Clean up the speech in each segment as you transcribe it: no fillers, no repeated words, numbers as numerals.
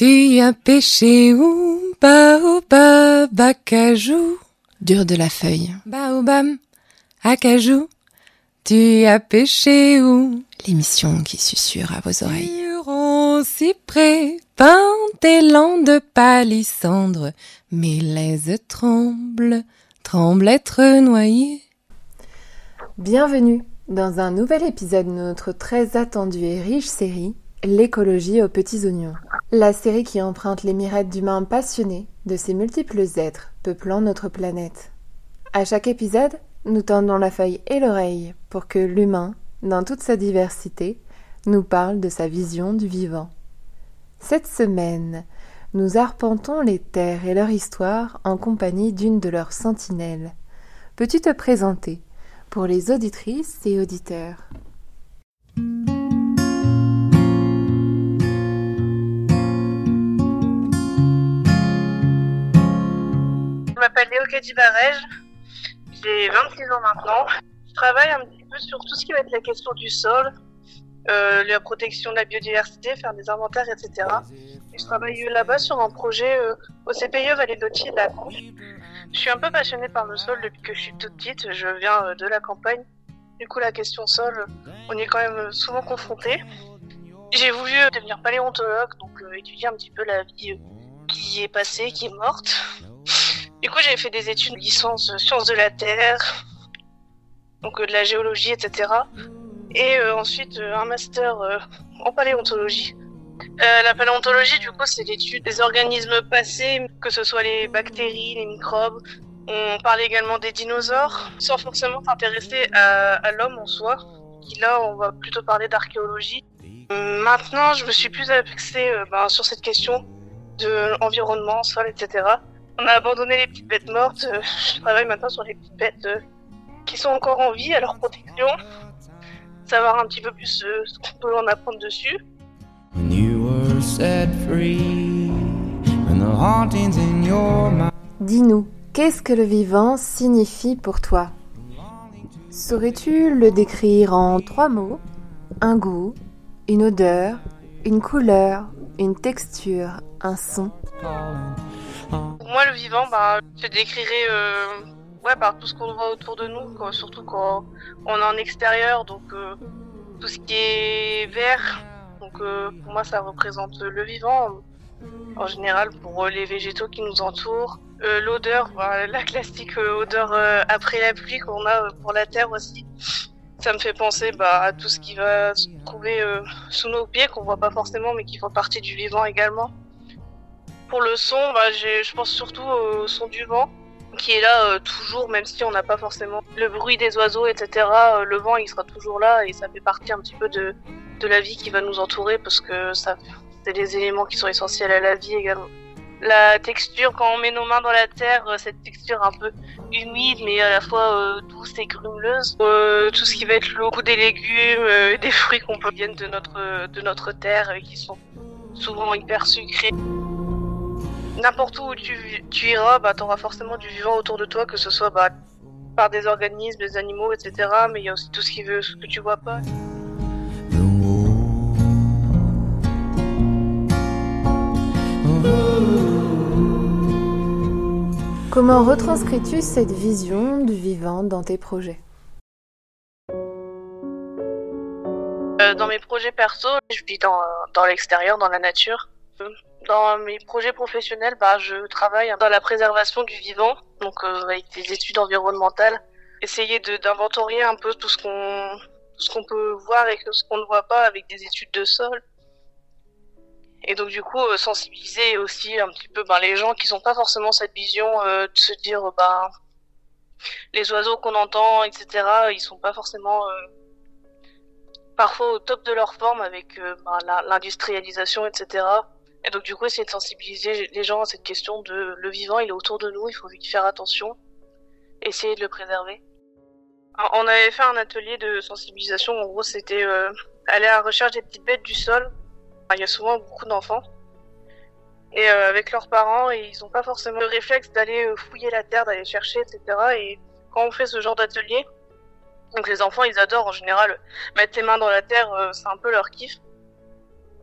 Tu as pêché où? Baobab, acajou. Dur de la feuille. Baobab, acajou. Tu as pêché où? L'émission qui susurre à vos oreilles. Huron, cyprès, pin, élan de palissandre. Mes laises tremblent, tremblent être noyées. Bienvenue dans un nouvel épisode de notre très attendue et riche série L'écologie aux petits oignons. La série qui emprunte les mirettes d'humains passionnés de ces multiples êtres peuplant notre planète. À chaque épisode, nous tendons la feuille et l'oreille pour que l'humain, dans toute sa diversité, nous parle de sa vision du vivant. Cette semaine, nous arpentons les terres et leur histoire en compagnie d'une de leurs sentinelles. Peux-tu te présenter pour les auditrices et auditeurs? Je m'appelle Léo Kadibarège, j'ai 26 ans maintenant. Je travaille un petit peu sur tout ce qui va être la question du sol, la protection de la biodiversité, faire des inventaires, etc. Et je travaille là-bas sur un projet au CPIE Vallée d'Authie de la Conche. Je suis un peu passionnée par le sol depuis que je suis toute petite, je viens de la campagne. Du coup, la question sol, on y est quand même souvent confronté. J'ai voulu devenir paléontologue, donc étudier un petit peu la vie qui est passée, qui est morte. Du coup, j'ai fait des études de licence sciences de la Terre, donc de la géologie, etc. Et ensuite, un master en paléontologie. La paléontologie, du coup, c'est l'étude des organismes passés, que ce soit les bactéries, les microbes. On parle également des dinosaures, sans forcément s'intéresser à l'homme en soi. Qui là, on va plutôt parler d'archéologie. Maintenant, je me suis plus axée sur cette question de l'environnement, sol, etc. On a abandonné les petites bêtes mortes. Je travaille maintenant sur les petites bêtes qui sont encore en vie, à leur protection. Savoir un petit peu plus ce qu'on peut en apprendre dessus. Dis-nous, qu'est-ce que le vivant signifie pour toi? Saurais-tu le décrire en 3 mots? Un goût, une odeur, une couleur, une texture, un son? Pour moi, le vivant, je décrirais par tout ce qu'on voit autour de nous, quoi, surtout quand on est en extérieur, donc tout ce qui est vert. Donc pour moi, ça représente le vivant en général pour les végétaux qui nous entourent. L'odeur, la classique odeur après la pluie qu'on a pour la terre aussi. Ça me fait penser à tout ce qui va se trouver sous nos pieds, qu'on voit pas forcément, mais qui font partie du vivant également. Pour le son, je pense surtout au son du vent, qui est là toujours, même si on n'a pas forcément le bruit des oiseaux, etc. Le vent, il sera toujours là et ça fait partie un petit peu de la vie qui va nous entourer, parce que c'est des éléments qui sont essentiels à la vie également. La texture, quand on met nos mains dans la terre, cette texture un peu humide, mais à la fois douce et grumeleuse. Tout ce qui va être le goût des légumes et des fruits qu'on peut viennent de notre terre, qui sont souvent hyper sucrés. N'importe où tu iras, t'auras forcément du vivant autour de toi, que ce soit par des organismes, des animaux, etc. Mais il y a aussi tout ce que tu vois pas. Comment retranscris-tu cette vision du vivant dans tes projets? Dans mes projets perso, je vis dans l'extérieur, dans la nature. Dans mes projets professionnels, je travaille dans la préservation du vivant, donc avec des études environnementales, essayer d'inventorier un peu tout ce qu'on peut voir et ce qu'on ne voit pas avec des études de sol. Et donc du coup sensibiliser aussi un petit peu les gens qui n'ont pas forcément cette vision de se dire les oiseaux qu'on entend, etc. Ils sont pas forcément parfois au top de leur forme avec l'industrialisation, etc. Et donc du coup essayer de sensibiliser les gens à cette question de le vivant, il est autour de nous, il faut y faire attention, essayer de le préserver. Alors, on avait fait un atelier de sensibilisation, en gros c'était aller à la recherche des petites bêtes du sol. Il y a souvent beaucoup d'enfants et avec leurs parents, et ils n'ont pas forcément le réflexe d'aller fouiller la terre, d'aller chercher, etc. Et quand on fait ce genre d'atelier, donc les enfants ils adorent en général mettre les mains dans la terre, c'est un peu leur kiff.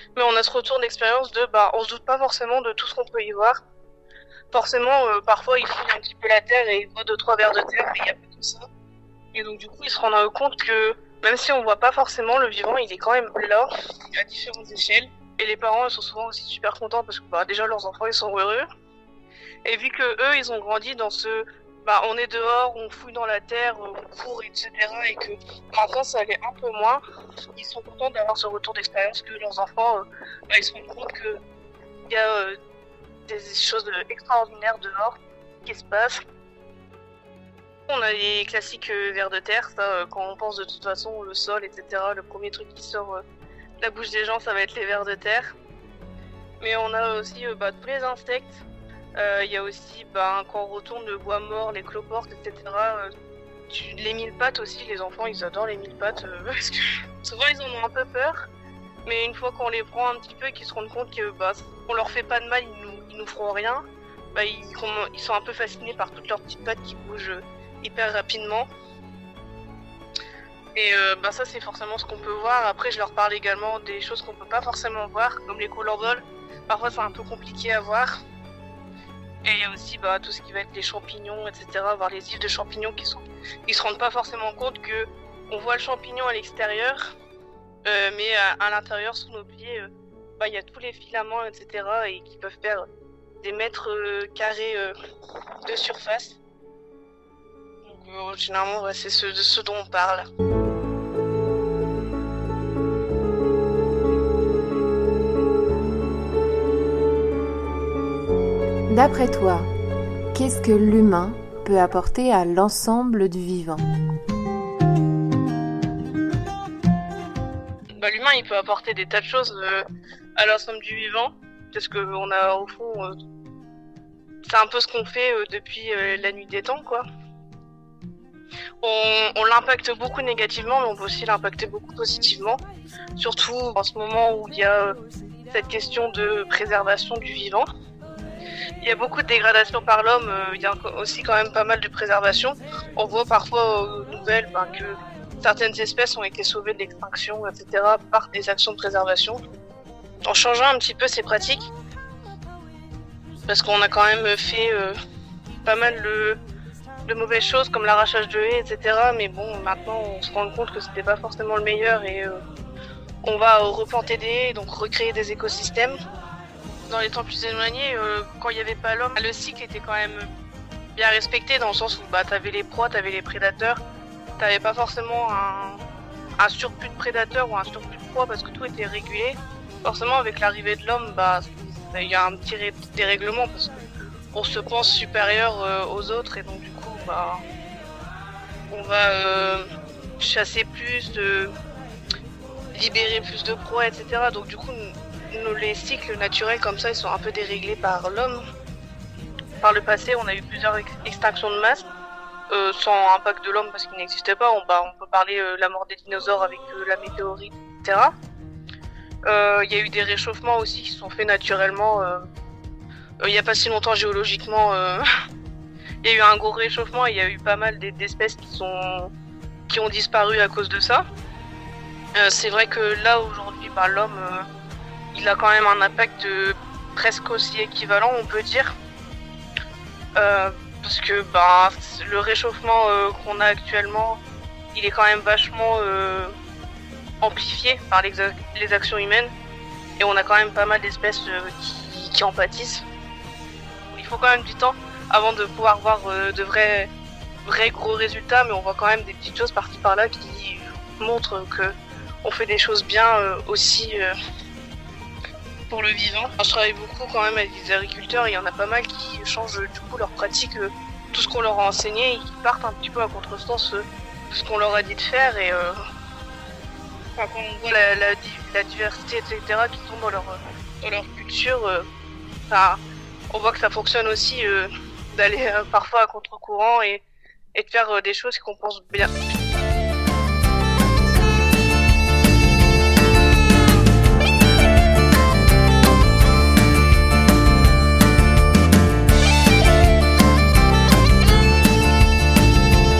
Mais on a ce retour d'expérience on se doute pas forcément de tout ce qu'on peut y voir. Forcément, parfois ils fouillent un petit peu la terre et ils voient 2-3 vers de terre, mais il y a pas tout ça. Et donc du coup ils se rendent compte que même si on voit pas forcément le vivant, il est quand même là, à différentes échelles. Et les parents ils sont souvent aussi super contents parce que déjà leurs enfants ils sont heureux. Et vu que eux ils ont grandi dans on est dehors, on fouille dans la terre, on court, etc. Et que maintenant ça allait un peu moins, ils sont contents d'avoir ce retour d'expérience que leurs enfants ils se rendent compte que il y a des choses extraordinaires dehors qui se passent. On a les classiques vers de terre, ça, quand on pense de toute façon le sol, etc. Le premier truc qui sort de la bouche des gens, ça va être les vers de terre. Mais on a aussi tous les insectes. Il y a aussi quand on retourne le bois mort, les cloportes, etc. Les mille pattes aussi, les enfants ils adorent les mille pattes parce que souvent ils en ont un peu peur. Mais une fois qu'on les prend un petit peu et qu'ils se rendent compte que on leur fait pas de mal, ils nous feront rien, ils sont un peu fascinés par toutes leurs petites pattes qui bougent hyper rapidement. Et ça c'est forcément ce qu'on peut voir. Après je leur parle également des choses qu'on peut pas forcément voir, comme les couleurs vol. Parfois c'est un peu compliqué à voir. Et il y a aussi tout ce qui va être les champignons, etc. Voir les ifs de champignons ils se rendent pas forcément compte que on voit le champignon à l'extérieur, mais à l'intérieur sous nos pieds, il y a tous les filaments, etc. et qui peuvent faire des mètres carrés de surface. Donc généralement c'est de ce dont on parle. D'après toi, qu'est-ce que l'humain peut apporter à l'ensemble du vivant ? L'humain, il peut apporter des tas de choses à l'ensemble du vivant, parce que on a au fond, c'est un peu ce qu'on fait depuis la nuit des temps, quoi. On l'impacte beaucoup négativement, mais on peut aussi l'impacter beaucoup positivement, surtout en ce moment où il y a cette question de préservation du vivant. Il y a beaucoup de dégradation par l'homme, il y a aussi quand même pas mal de préservation. On voit parfois aux nouvelles que certaines espèces ont été sauvées de l'extinction, etc. par des actions de préservation. En changeant un petit peu ces pratiques, parce qu'on a quand même fait pas mal de mauvaises choses comme l'arrachage de haies, etc. Mais bon, maintenant on se rend compte que c'était pas forcément le meilleur et on va replanter des haies, donc recréer des écosystèmes. Dans les temps plus éloignés, quand il n'y avait pas l'homme, le cycle était quand même bien respecté dans le sens où t'avais les proies, t'avais les prédateurs, t'avais pas forcément un surplus de prédateurs ou un surplus de proies parce que tout était régulé. Forcément, avec l'arrivée de l'homme, il y a un petit dérèglement parce qu'on se pense supérieur aux autres et donc du coup, on va chasser plus, libérer plus de proies, etc. Donc du coup, les cycles naturels comme ça, ils sont un peu déréglés par l'homme. Par le passé, on a eu plusieurs extinctions de masse, sans impact de l'homme parce qu'il n'existait pas. On peut parler la mort des dinosaures avec la météorite, etc. Il y a eu des réchauffements aussi qui sont faits naturellement. Il n'y a pas si longtemps géologiquement, il y a eu un gros réchauffement et il y a eu pas mal d'espèces qui ont disparu à cause de ça. C'est vrai que là aujourd'hui, l'homme il a quand même un impact presque aussi équivalent, on peut dire. Parce que le réchauffement qu'on a actuellement, il est quand même vachement amplifié par les actions humaines. Et on a quand même pas mal d'espèces qui en pâtissent. Il faut quand même du temps avant de pouvoir voir de vrais gros résultats, mais on voit quand même des petites choses par-ci par-là qui montrent qu'on fait des choses bien aussi pour le vivant. Je travaille beaucoup quand même avec des agriculteurs et il y en a pas mal qui changent du coup leurs pratiques, tout ce qu'on leur a enseigné et qui partent un petit peu à contresens de ce qu'on leur a dit de faire et quand on voit la diversité, etc. qui tombe dans leur culture, on voit que ça fonctionne aussi d'aller parfois à contre-courant et de faire des choses qu'on pense bien.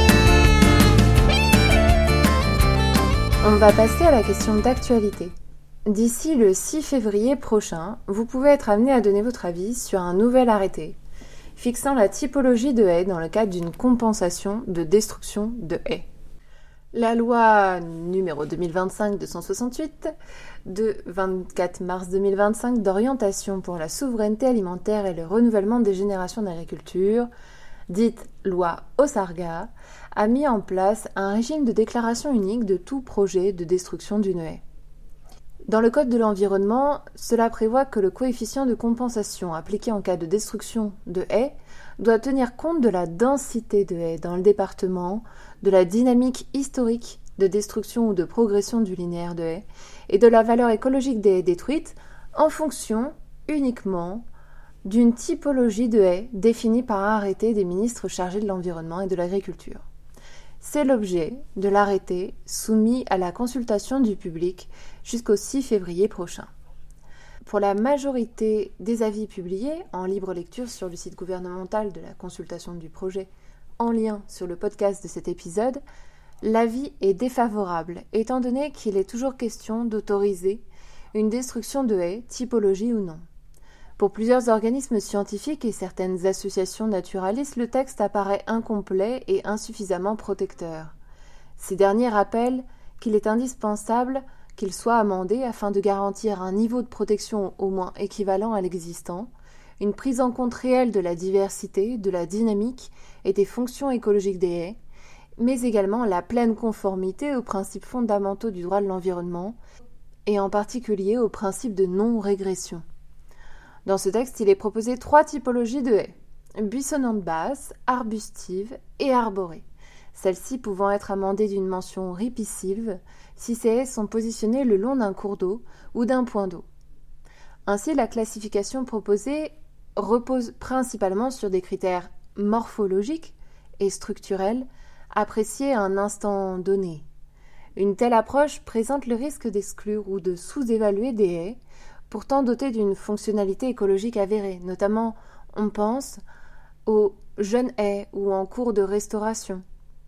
On va passer à la question d'actualité. D'ici le 6 février prochain, vous pouvez être amené à donner votre avis sur un nouvel arrêté fixant la typologie de haies dans le cadre d'une compensation de destruction de haies. La loi numéro 2025-268 de 24 mars 2025 d'orientation pour la souveraineté alimentaire et le renouvellement des générations d'agriculture, dite loi OSARGA, a mis en place un régime de déclaration unique de tout projet de destruction d'une haie. Dans le Code de l'environnement, cela prévoit que le coefficient de compensation appliqué en cas de destruction de haies doit tenir compte de la densité de haies dans le département, de la dynamique historique de destruction ou de progression du linéaire de haies et de la valeur écologique des haies détruites en fonction uniquement d'une typologie de haies définie par un arrêté des ministres chargés de l'environnement et de l'agriculture. C'est l'objet de l'arrêté soumis à la consultation du public jusqu'au 6 février prochain. Pour la majorité des avis publiés en libre lecture sur le site gouvernemental de la consultation du projet, en lien sur le podcast de cet épisode, l'avis est défavorable, étant donné qu'il est toujours question d'autoriser une destruction de haies, typologie ou non. Pour plusieurs organismes scientifiques et certaines associations naturalistes, le texte apparaît incomplet et insuffisamment protecteur. Ces derniers rappellent qu'il est indispensable qu'il soit amendé afin de garantir un niveau de protection au moins équivalent à l'existant, une prise en compte réelle de la diversité, de la dynamique et des fonctions écologiques des haies, mais également la pleine conformité aux principes fondamentaux du droit de l'environnement et en particulier au principe de non-régression. Dans ce texte, il est proposé 3 typologies de haies, buissonnantes basses, arbustives et arborées, celles-ci pouvant être amendées d'une mention ripisylve si ces haies sont positionnées le long d'un cours d'eau ou d'un point d'eau. Ainsi, la classification proposée repose principalement sur des critères morphologiques et structurels appréciés à un instant donné. Une telle approche présente le risque d'exclure ou de sous-évaluer des haies pourtant dotées d'une fonctionnalité écologique avérée. Notamment, on pense aux jeunes haies ou en cours de restauration.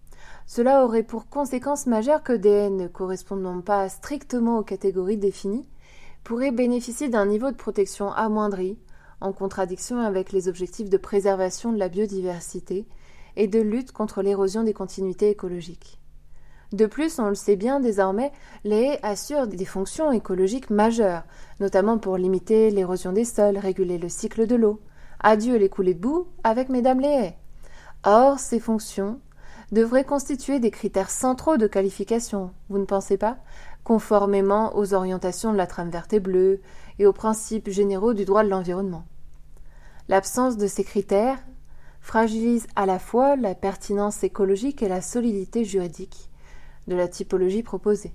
Cela aurait pour conséquence majeure que des haies ne correspondant pas strictement aux catégories définies pourraient bénéficier d'un niveau de protection amoindri, en contradiction avec les objectifs de préservation de la biodiversité et de lutte contre l'érosion des continuités écologiques. De plus, on le sait bien désormais, les haies assurent des fonctions écologiques majeures, notamment pour limiter l'érosion des sols, réguler le cycle de l'eau. Adieu les coulées de boue avec mesdames les haies. Or, ces fonctions devraient constituer des critères centraux de qualification, vous ne pensez pas, conformément aux orientations de la trame verte et bleue et aux principes généraux du droit de l'environnement. L'absence de ces critères fragilise à la fois la pertinence écologique et la solidité juridique de la typologie proposée.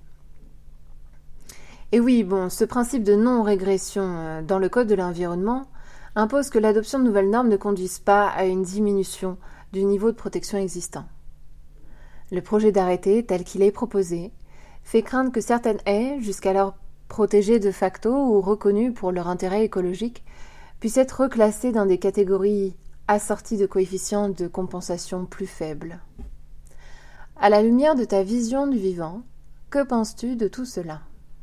Et oui, ce principe de non-régression dans le Code de l'environnement impose que l'adoption de nouvelles normes ne conduise pas à une diminution du niveau de protection existant. Le projet d'arrêté, tel qu'il est proposé, fait craindre que certaines haies, jusqu'alors protégées de facto ou reconnues pour leur intérêt écologique, puissent être reclassées dans des catégories assorties de coefficients de compensation plus faibles. À la lumière de ta vision du vivant, que penses-tu de tout cela ?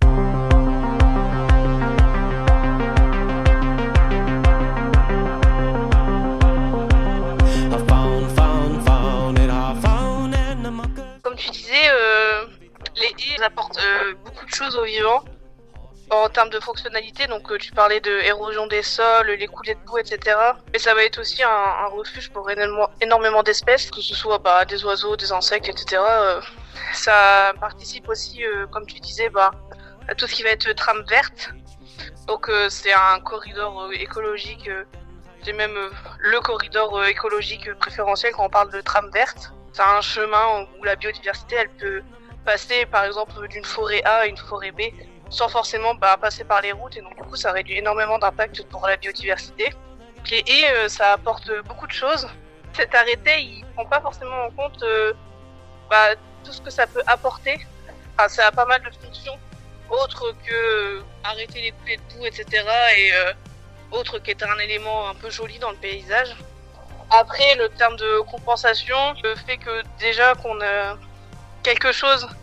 Comme tu disais, les haies apportent beaucoup de choses aux vivants en termes de fonctionnalité. Donc tu parlais de érosion des sols, les coulées de boue, etc. Mais ça va être aussi un refuge pour énormément d'espèces, que ce soit des oiseaux, des insectes, etc. Ça participe aussi, comme tu disais, à tout ce qui va être trame verte. Donc c'est un corridor écologique, c'est même le corridor écologique préférentiel quand on parle de trame verte. C'est un chemin où la biodiversité elle peut passer par exemple d'une forêt A à une forêt B sans forcément passer par les routes, et donc du coup ça réduit énormément d'impact pour la biodiversité. Les haies ça apporte beaucoup de choses. Cet arrêté il prend pas forcément en compte tout ce que ça peut apporter. Enfin, ça a pas mal de fonctions autres que arrêter les coulées de boue, etc. et autre qui est un élément un peu joli dans le paysage. Après, le terme de compensation, le fait que déjà qu'on a quelque chose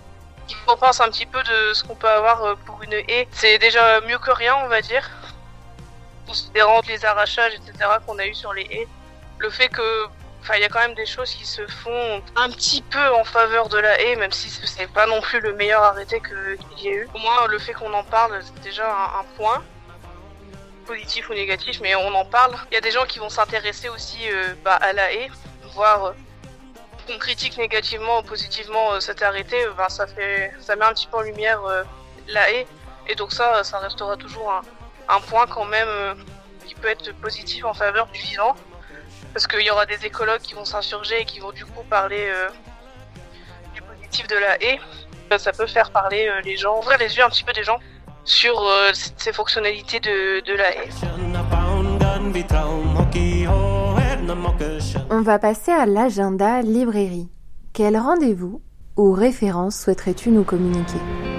qui compense un petit peu de ce qu'on peut avoir pour une haie. C'est déjà mieux que rien, on va dire, considérant les arrachages, etc. qu'on a eu sur les haies. Le fait que, il y a quand même des choses qui se font un petit peu en faveur de la haie, même si c'est pas non plus le meilleur arrêté qu'il y ait eu. Au moins, le fait qu'on en parle, c'est déjà un point, positif ou négatif, mais on en parle. Il y a des gens qui vont s'intéresser aussi à la haie, voir qu'on critique négativement ou positivement cet arrêté, ça met un petit peu en lumière la haie, et donc ça restera toujours un point quand même qui peut être positif en faveur du vivant, parce qu'il y aura des écologues qui vont s'insurger et qui vont du coup parler du positif de la haie. Ça peut faire parler les gens, ouvrir les yeux un petit peu des gens sur ces fonctionnalités de la haie. On va passer à l'agenda librairie. Quel rendez-vous ou référence souhaiterais-tu nous communiquer ?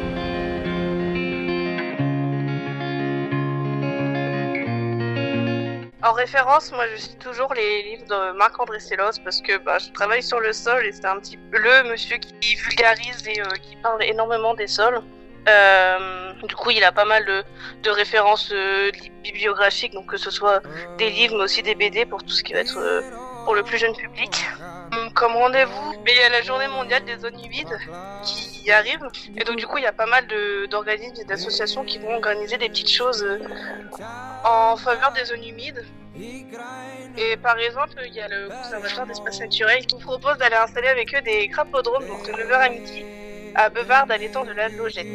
En référence, moi je cite toujours les livres de Marc-André Sellos parce que je travaille sur le sol et c'est un petit peu le monsieur qui vulgarise et qui parle énormément des sols. Du coup, il a pas mal de références bibliographiques, donc que ce soit des livres mais aussi des BD pour tout ce qui va être pour le plus jeune public. Comme rendez-vous, mais il y a la journée mondiale des zones humides qui arrive, et donc du coup il y a pas mal d'organismes et d'associations qui vont organiser des petites choses en faveur des zones humides. Et par exemple, il y a le conservatoire d'espaces naturels qui propose d'aller installer avec eux des crapaudromes, donc de 9h à midi, à Beuvardes, à l'étang de la Logette.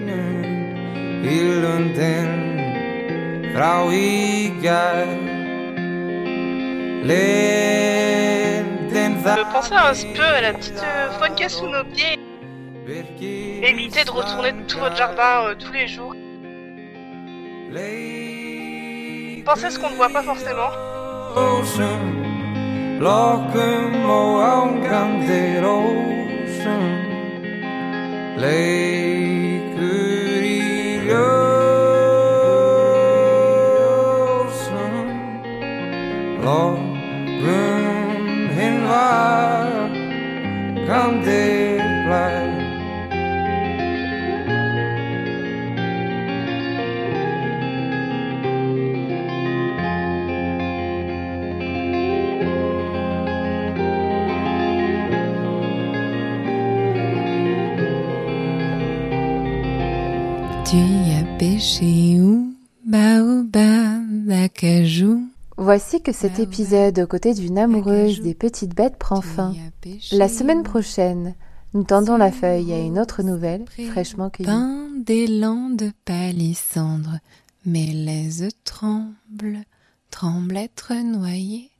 Pensez un peu à la petite faune qui est sous nos pieds. Évitez de retourner tout votre jardin tous les jours. Pensez à ce qu'on ne voit pas forcément. Tu y as pêché où, baobab, acajou. Voici que cet épisode aux côtés d'une amoureuse des petites bêtes prend fin. La semaine prochaine, nous tendons la feuille à une autre nouvelle fraîchement cueillie. Pain d'élan de palissandre, mes laises tremblent, tremblent être noyées.